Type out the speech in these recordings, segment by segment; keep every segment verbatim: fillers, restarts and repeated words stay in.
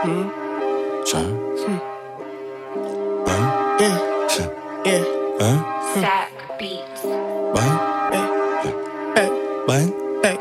Mm. Uh. Yeah. Yeah. Uh. Stack beats. Bang. Hey. Hey. Bang. Hey.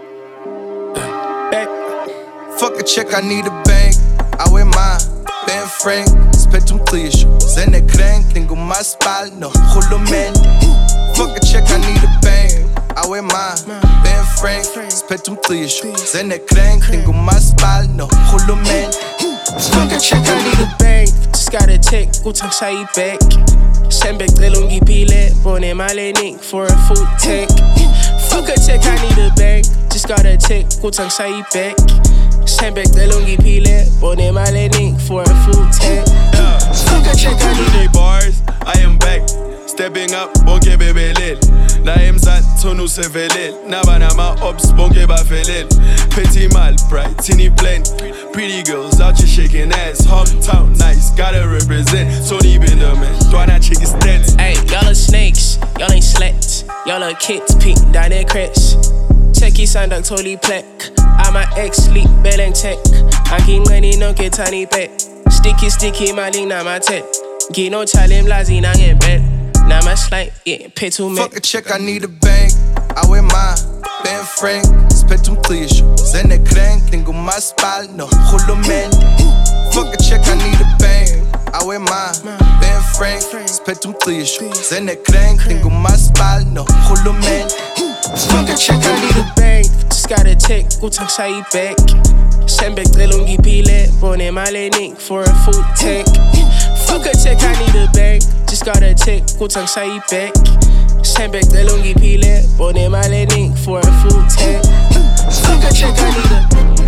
Hey. Fuck a check, I need a bank. I wear mine. Ben Frank. Spet um clichê. Zene crank. Tengo mais spalno. Hulumende. Fuck a check, I need a bank. I wear mine. Ben Frank. Spet um clichê. Zene crank. Tengo mais spalno. Hulumende. Fuck a check, I need a bank. Just got a check. Utang sai back. Sembek delongi pile. Bone male nick for a food tank. Fuck a check, I need a bank. Just got a check. Utang sai back. Sembek delongi pile. Bone male nick for a food tank. Yeah. Fuck a check, I need a bars. I am back. Stepping up, bonke bebelel. Na emzat, tonu sevelel. Nabana ma ops, bonke bafelel. Petit mal, bright, teeny plain. Pretty girls out here shaking ass. Hometown nice, gotta represent. Tony Benderman, Dwana chick is dead. Hey, y'all are snakes, y'all ain't slats. Y'all are kids, pink, down their cracks. Checky sandak, totally plaque. I'm a ex-leak, bell and tech. I keep money, no get tiny back. Sticky, sticky, my link, na my tech. Get no challenge, lazy, na get bed. Now my slide, yeah, pay too much. Fuck a check, I need a bank. I wear mine. Ben Frank, spet um clichê. Zene crank, tengo mais spalno. Hulumende. Fuck a check, I need a bank. I wear mine. Ben Frank, spet um clichê. Zene crank, tengo mais spalno. Hulumende. Fuck a check, I need a bank. Just got a check, utang sai back. Sembek delongi pile. Bone male nick for a food tank. Fuck a check, I need a bank. Just got a check, utang sai back. Sembek delongi pile. Bone male nick for a food tank. Fuck a check, I need a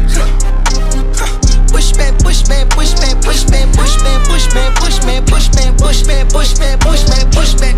Pushman, pushman, pushman, pushman, pushman, pushman, pushman, pushman, pushman, pushman, pushman, pushman.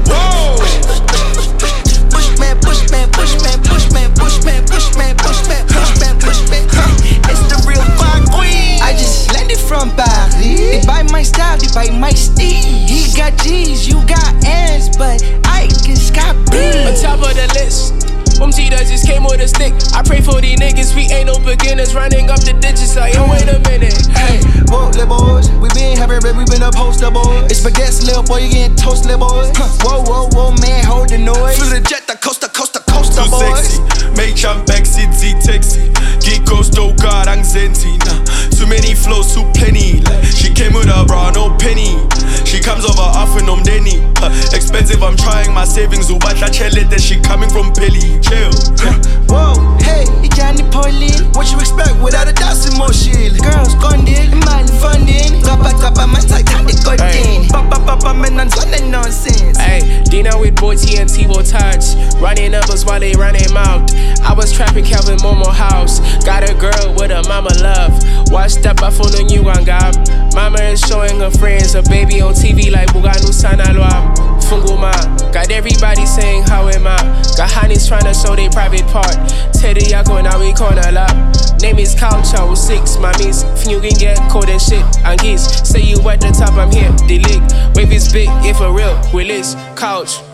Pushman, pushman, pushman, pushman, pushman, pushman, pushman, pushman, pushman. It's the real funk queen. I just landed from Paris. They buy my style, they buy my steez. He got G's, you got N's, but I just got B's. On top of the list. Um Tita just came with a stick. I pray for these niggas, we ain't no beginners. Running up the digits like, yo, wait a minute. Hey, whoa, little boys, we been having red, we been a poster boys. It's spaghetti, little boy, you getting toast, little boys. Whoa, whoa, whoa, man, hold the noise. Flew the jet, the coaster, coaster, coaster, Too boys. sexy, make jump back, sit, Z, taxi. Geek coasto, God, ang zenti. Too many flows, too plenty. Like, she came with a bra, no penny. She comes over often, um, Denny. Uh, expensive, I'm trying my savings. Ubatla chelet, that she coming from Pelly. Chill. Whoa, hey, you Johnny Pauline. What you expect without a dancing more shit? Girls gondin, man funding. Gaba gaba man Titanic godin. Papa papa man on that nonsense. Hey, Dina with boy T and T-Bo touch. Running numbers while they run them out. I was trapping Calvin Momo house. Got a girl with a mama love. Watched up, I phone on you on God. Mama is showing her friends a baby on T V like Buganu Sanalwa. Funguma, got everybody saying how am I? Got honeys trying to show their private part. Teddy Yako now we corner lap. Name is Couch, I was six, mommies. If you can get cold and shit, and geese. Say you at the top, I'm here, delete. Wave is big, if for real, release, Couch.